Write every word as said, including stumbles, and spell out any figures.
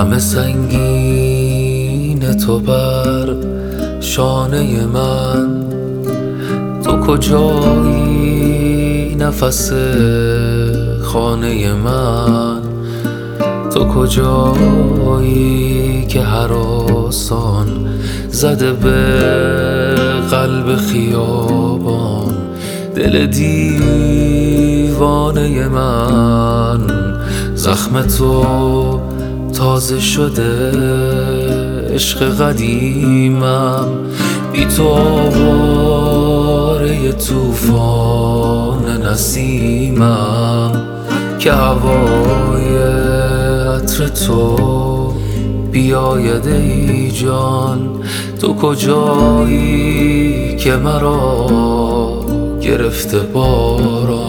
غم سنگین تو بر شانه من، تو کجایی نفس خانه من؟ تو کجایی که هراسان زده به قلب خیابان دل دیوانه من؟ زخم تو تازه شده عشق قدیمم، بی تو آواره توفان نسیمم که هوای عطر تو بیاید ای جان. تو کجایی که مرا گرفته باران؟